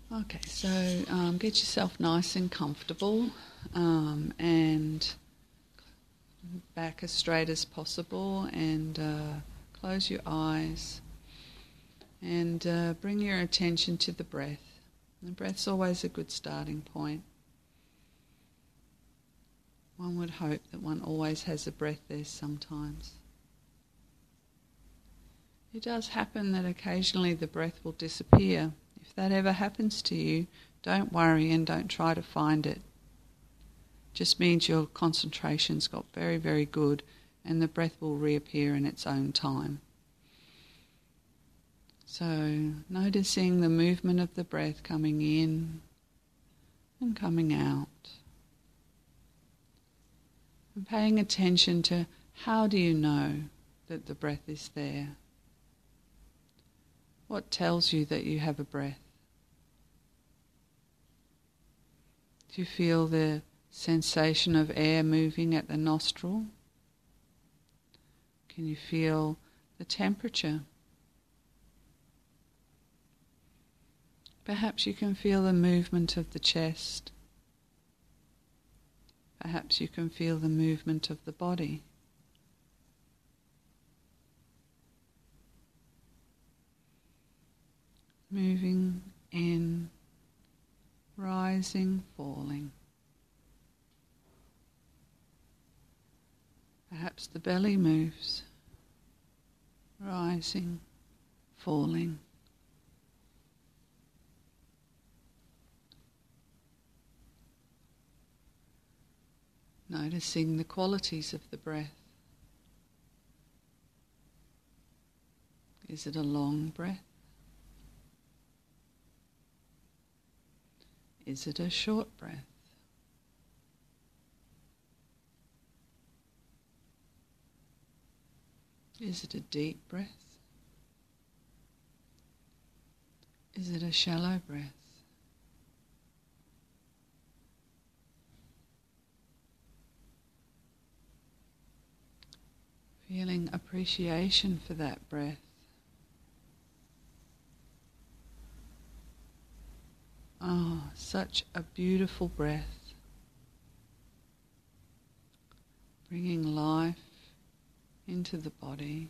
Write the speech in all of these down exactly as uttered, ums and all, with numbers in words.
Okay, so um, get yourself nice and comfortable um, and back as straight as possible, and uh, close your eyes and uh, bring your attention to the breath. The breath's always a good starting point. One would hope that one always has a breath there sometimes. It does happen that occasionally the breath will disappear. If that ever happens to you, don't worry and don't try to find it. Just means your concentration's got very, very good and the breath will reappear in its own time. So, noticing the movement of the breath coming in and coming out. And paying attention to how do you know that the breath is there? What tells you that you have a breath? Do you feel the sensation of air moving at the nostril? Can you feel the temperature? Perhaps you can feel the movement of the chest. Perhaps you can feel the movement of the body. Moving in, rising, falling. Perhaps the belly moves, rising, falling. Noticing the qualities of the breath. Is it a long breath? Is it a short breath? Is it a deep breath? Is it a shallow breath? Feeling appreciation for that breath. Oh, such a beautiful breath. Bringing life into the body.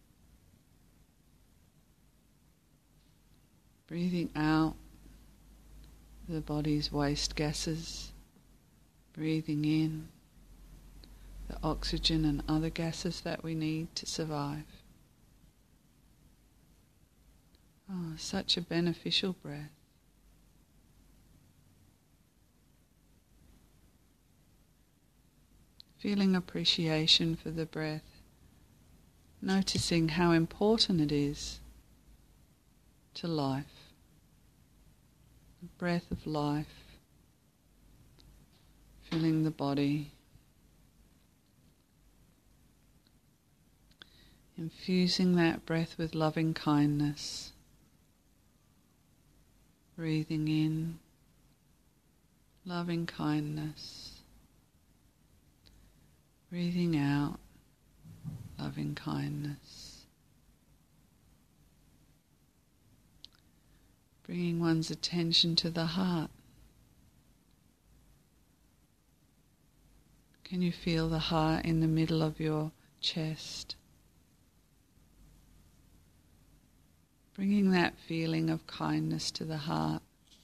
Breathing out the body's waste gases. Breathing in the oxygen and other gases that we need to survive. Oh, such a beneficial breath. Feeling appreciation for the breath, noticing how important it is to life, the breath of life, filling the body, infusing that breath with loving kindness, breathing in loving kindness, breathing out loving kindness. Bringing one's attention to the heart. Can you feel the heart in the middle of your chest? Bringing that feeling of kindness to the heart.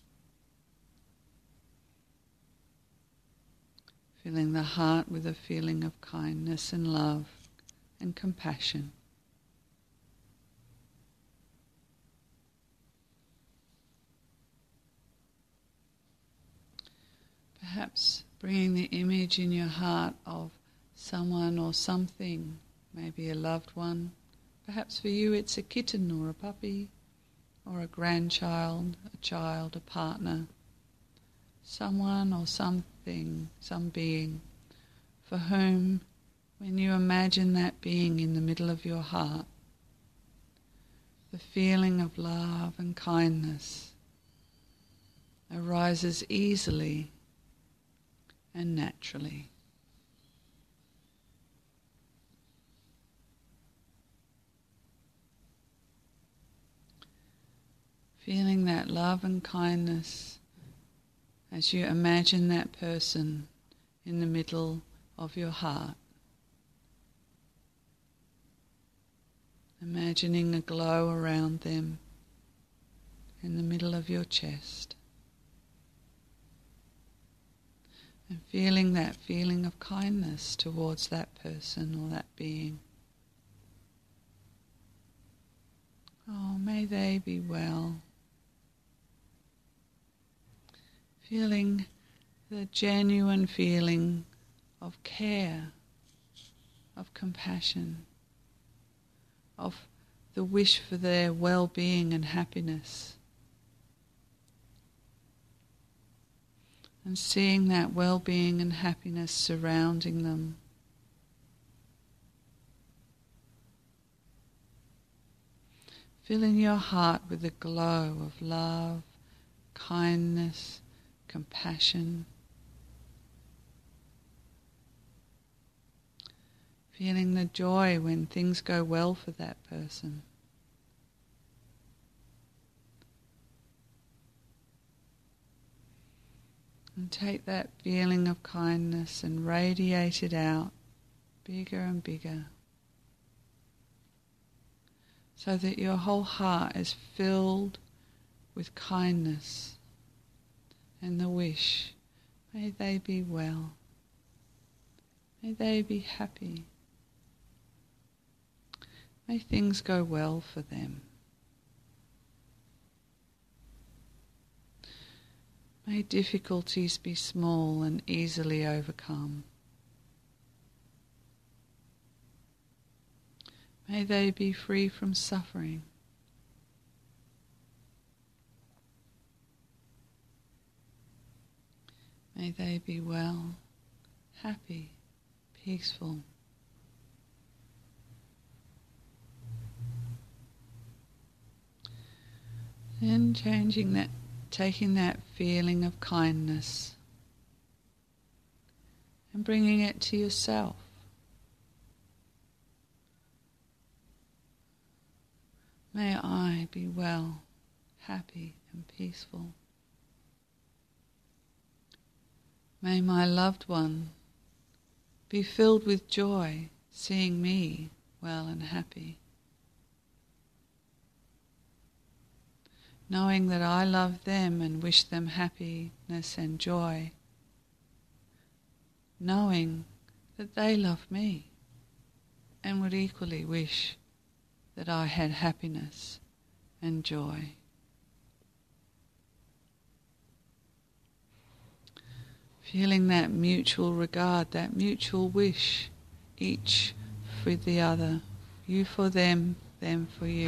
Filling the heart with a feeling of kindness and love and compassion. Perhaps bringing the image in your heart of someone or something, maybe a loved one. Perhaps for you it's a kitten or a puppy or a grandchild, a child, a partner. Someone or something, some being, for whom, when you imagine that being in the middle of your heart, the feeling of love and kindness arises easily and naturally. Feeling that love and kindness as you imagine that person in the middle of your heart. Imagining a glow around them in the middle of your chest. And feeling that feeling of kindness towards that person or that being. Oh, may they be well. Feeling the genuine feeling of care, of compassion, of the wish for their well-being and happiness. And seeing that well-being and happiness surrounding them. Filling your heart with the glow of love, kindness, compassion. Feeling the joy when things go well for that person. And take that feeling of kindness and radiate it out bigger and bigger, so that your whole heart is filled with kindness and the wish, may they be well, may they be happy, may things go well for them. May difficulties be small and easily overcome. May they be free from suffering. May they be well, happy, peaceful. Then changing that, taking that feeling of kindness and bringing it to yourself. May I be well, happy and peaceful. May my loved one be filled with joy seeing me well and happy. Knowing that I love them and wish them happiness and joy. Knowing that they love me and would equally wish that I had happiness and joy. Feeling that mutual regard, that mutual wish, each for the other, you for them, them for you.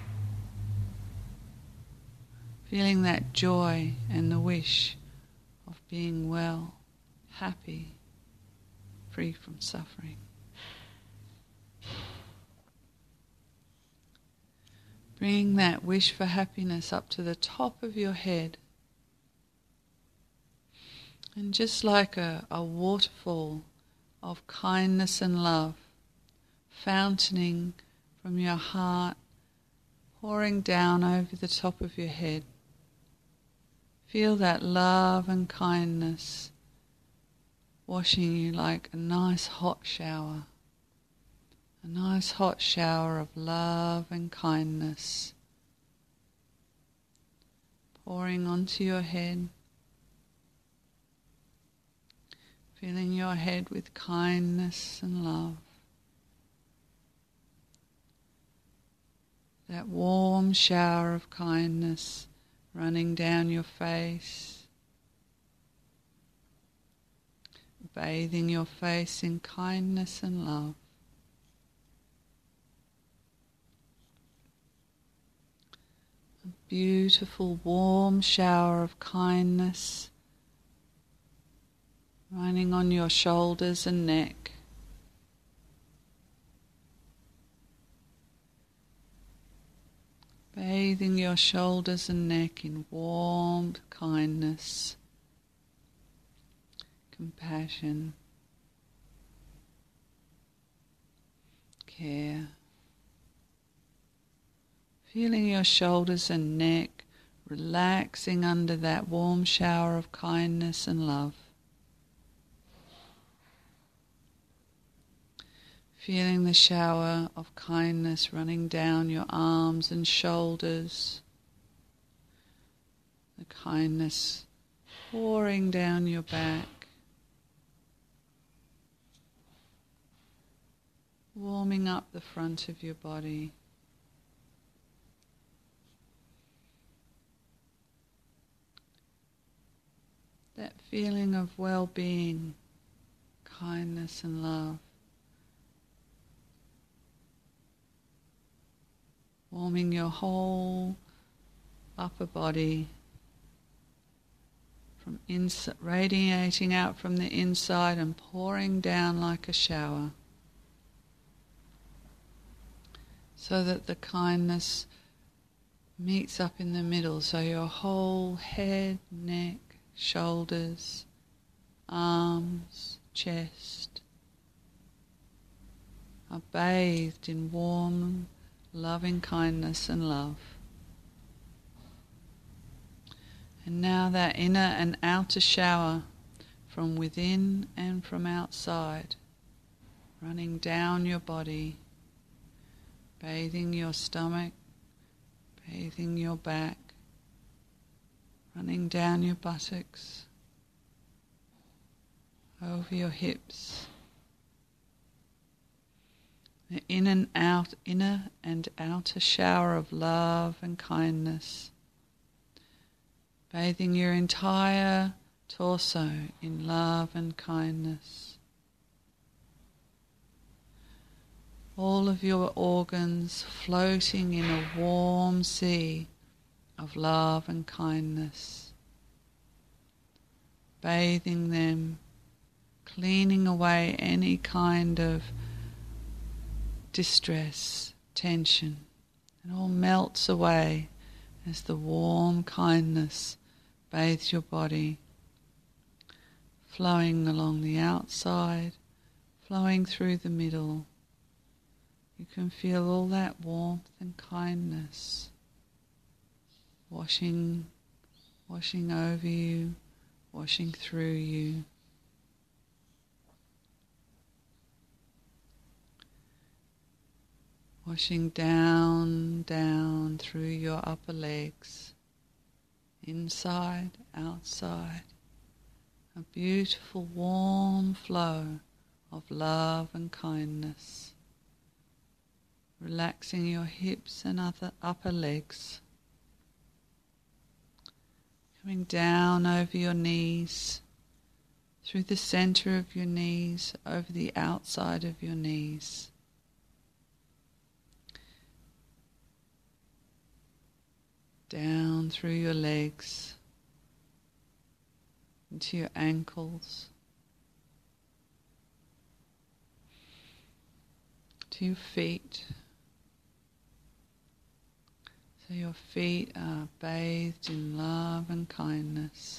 Feeling that joy and the wish of being well, happy, free from suffering. Bringing that wish for happiness up to the top of your head. And just like a, a waterfall of kindness and love, fountaining from your heart, pouring down over the top of your head. Feel that love and kindness washing you like a nice hot shower. A nice hot shower of love and kindness pouring onto your head. Filling your head with kindness and love. That warm shower of kindness running down your face, bathing your face in kindness and love. A beautiful warm shower of kindness running on your shoulders and neck. Bathing your shoulders and neck in warm kindness, compassion, care. Feeling your shoulders and neck relaxing under that warm shower of kindness and love. Feeling the shower of kindness running down your arms and shoulders. The kindness pouring down your back. Warming up the front of your body. That feeling of well-being, kindness and love. Warming your whole upper body, from ins- radiating out from the inside and pouring down like a shower. So that the kindness meets up in the middle, so your whole head, neck, shoulders, arms, chest are bathed in warm, loving kindness and love. And now that inner and outer shower from within and from outside, running down your body, bathing your stomach, bathing your back, running down your buttocks, over your hips, the in and out, inner and outer shower of love and kindness, bathing your entire torso in love and kindness. All of your organs floating in a warm sea of love and kindness, bathing them, cleaning away any kind of distress, tension. It all melts away as the warm kindness bathes your body, flowing along the outside, flowing through the middle. You can feel all that warmth and kindness washing, washing over you, washing through you. Washing down, down through your upper legs, inside, outside. A beautiful warm flow of love and kindness. Relaxing your hips and other upper legs. Coming down over your knees, through the center of your knees, over the outside of your knees. Down through your legs, into your ankles, to your feet. So your feet are bathed in love and kindness.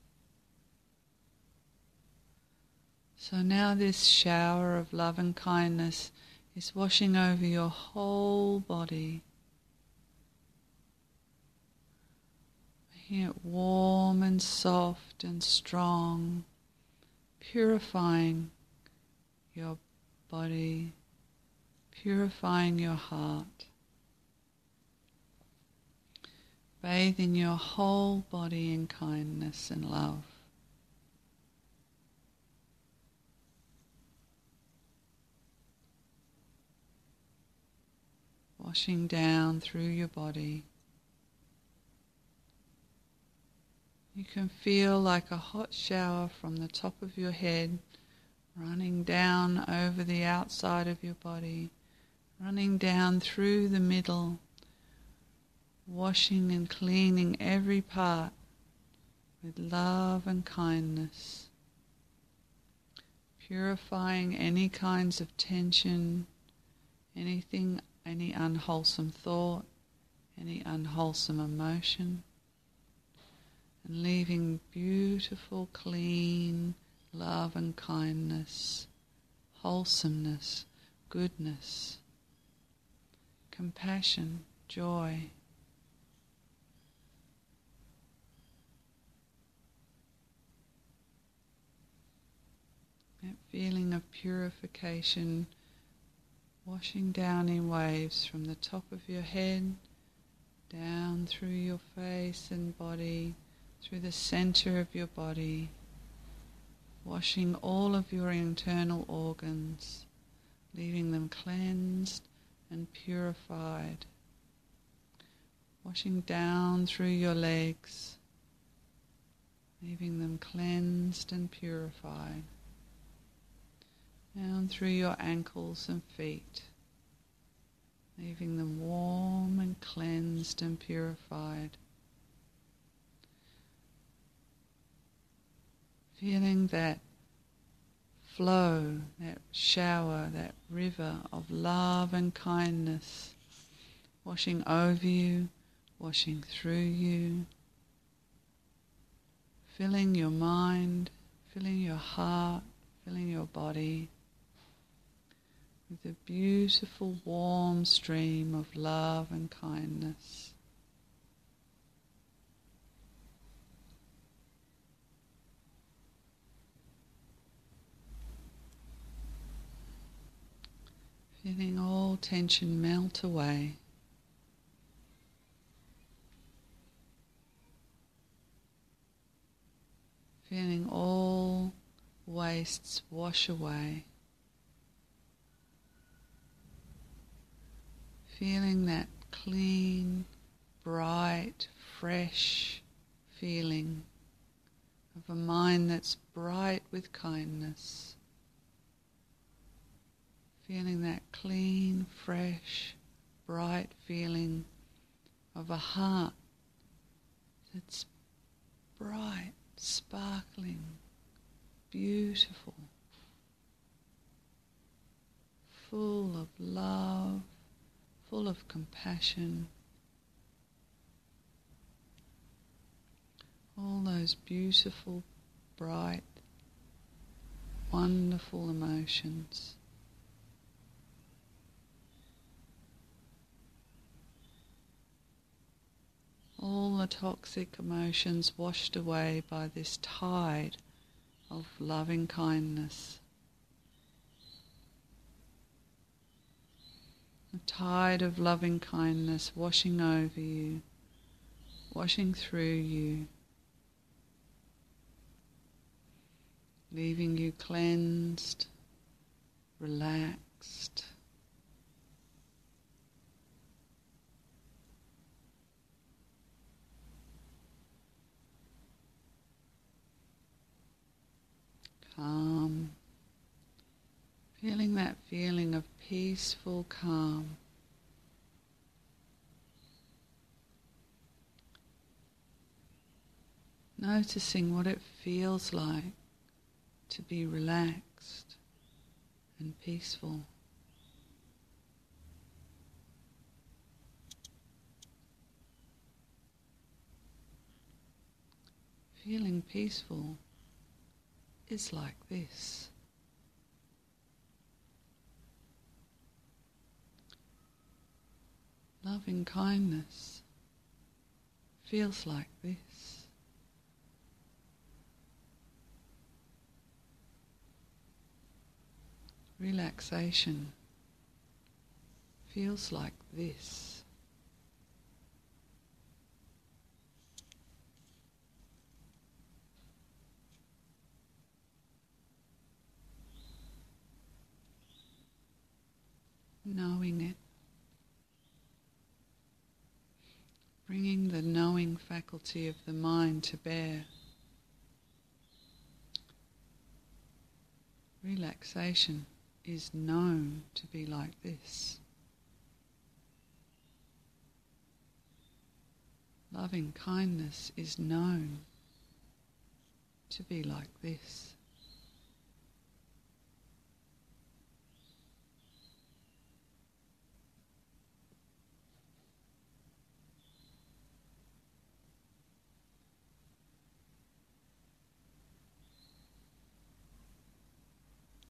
So now this shower of love and kindness is washing over your whole body, making it warm and soft and strong, purifying your body, purifying your heart, bathing your whole body in kindness and love. Washing down through your body. You can feel like a hot shower from the top of your head running down over the outside of your body, running down through the middle, washing and cleaning every part with love and kindness, purifying any kinds of tension, anything, any unwholesome thought, any unwholesome emotion, and leaving beautiful, clean love and kindness, wholesomeness, goodness, compassion, joy. feeling of purification washing down in waves from the top of your head, down through your face and body, through the center of your body, washing all of your internal organs, leaving them cleansed and purified, washing down through your legs, leaving them cleansed and purified, down through your ankles and feet, leaving them warm and cleansed and purified. Feeling that flow, that shower, that river of love and kindness washing over you, washing through you, filling your mind, filling your heart, filling your body with a beautiful warm stream of love and kindness. Feeling all tension melt away. Feeling all wastes wash away. Feeling that clean, bright, fresh feeling of a mind that's bright with kindness. Feeling that clean, fresh, bright feeling of a heart that's bright, sparkling, beautiful, full of love, full of compassion. All those beautiful, bright, wonderful emotions. All the toxic emotions washed away by this tide of loving kindness. A tide of loving kindness washing over you, washing through you, leaving you cleansed, relaxed, calm, feeling that feeling of peaceful calm. Noticing what it feels like to be relaxed and peaceful. Feeling peaceful is like this. Loving kindness feels like this. Relaxation feels like this. Knowing it, bringing the knowing faculty of the mind to bear. Relaxation is known to be like this. Loving kindness is known to be like this.